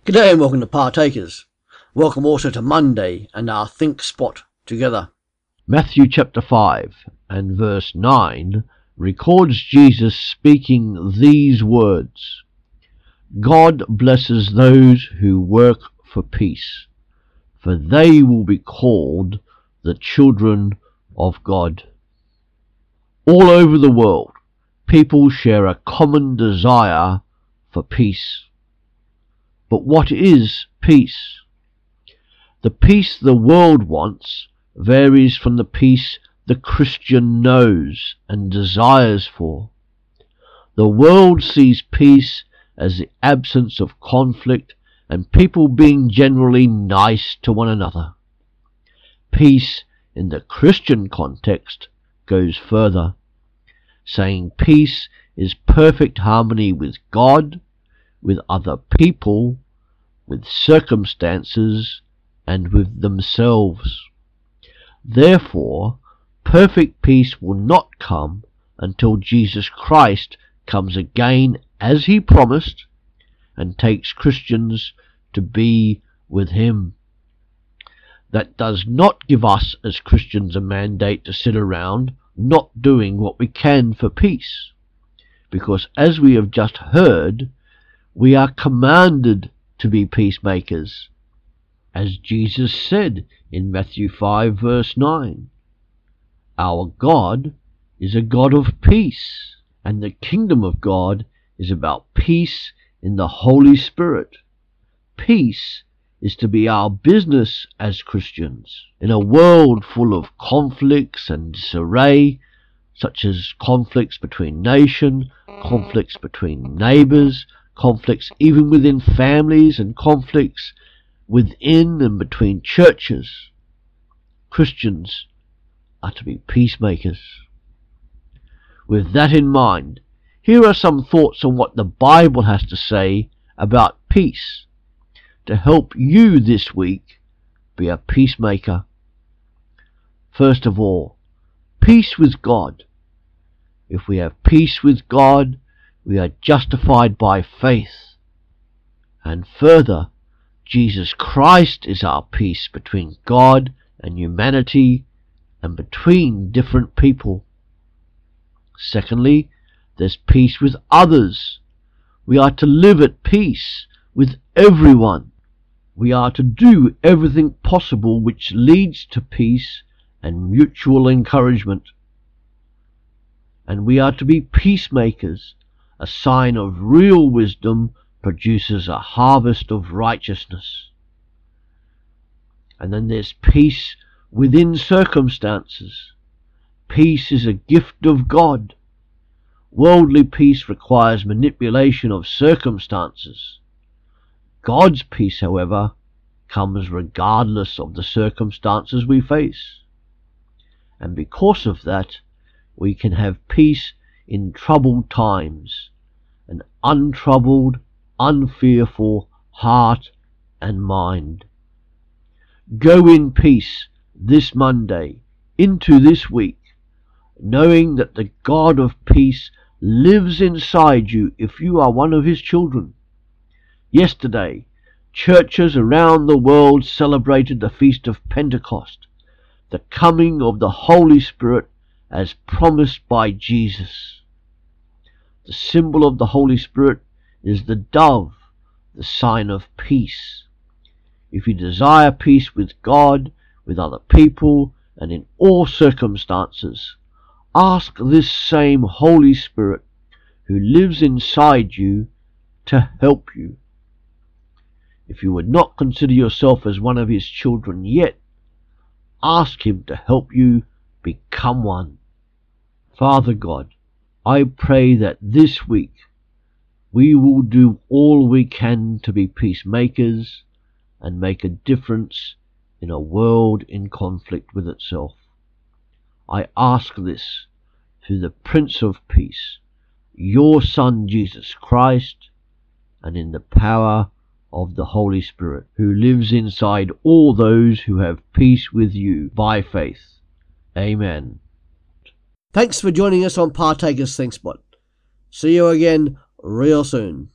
G'day and welcome to Partakers. Welcome also to Monday and our Think Spot together. Matthew chapter 5 and verse 9 records Jesus speaking these words: God blesses those who work for peace, for they will be called the children of God. All over the world, people share a common desire for peace. But what is peace? The peace the world wants varies from the peace the Christian knows and desires for. The world sees peace as the absence of conflict and people being generally nice to one another. Peace in the Christian context goes further, saying peace is perfect harmony with God, with other people, with circumstances, and with themselves. Therefore, perfect peace will not come until Jesus Christ comes again as he promised and takes Christians to be with him. That does not give us as Christians a mandate to sit around not doing what we can for peace, because as we have just heard, we are commanded to be peacemakers, as Jesus said in Matthew 5 verse 9. Our God is a God of peace, and the kingdom of God is about peace in the Holy Spirit. Peace is to be our business as Christians. In a world full of conflicts and disarray, such as conflicts between nations, conflicts between neighbours, conflicts even within families, and conflicts within and between churches, Christians are to be peacemakers. With that in mind, here are some thoughts on what the Bible has to say about peace to help you this week be a peacemaker. First of all, peace with God. If we have peace with God, we are justified by faith. And further, Jesus Christ is our peace between God and humanity and between different people. Secondly, there's peace with others. We are to live at peace with everyone. We are to do everything possible which leads to peace and mutual encouragement. And we are to be peacemakers. A sign of real wisdom produces a harvest of righteousness. And then there's peace within circumstances. Peace is a gift of God. Worldly peace requires manipulation of circumstances. God's peace, however, comes regardless of the circumstances we face. And because of that, we can have peace in troubled times, an untroubled, unfearful heart and mind. Go in peace this Monday into this week, knowing that the God of peace lives inside you if you are one of his children. Yesterday, churches around the world celebrated the Feast of Pentecost, the coming of the Holy Spirit as promised by Jesus. The symbol of the Holy Spirit is the dove, the sign of peace. If you desire peace with God, with other people, and in all circumstances, ask this same Holy Spirit who lives inside you to help you. If you would not consider yourself as one of his children yet, ask him to help you become one. Father God, I pray that this week we will do all we can to be peacemakers and make a difference in a world in conflict with itself. I ask this through the Prince of Peace, your Son Jesus Christ, and in the power of the Holy Spirit, who lives inside all those who have peace with you by faith. Amen. Thanks for joining us on Partakers Think Spot. See you again real soon.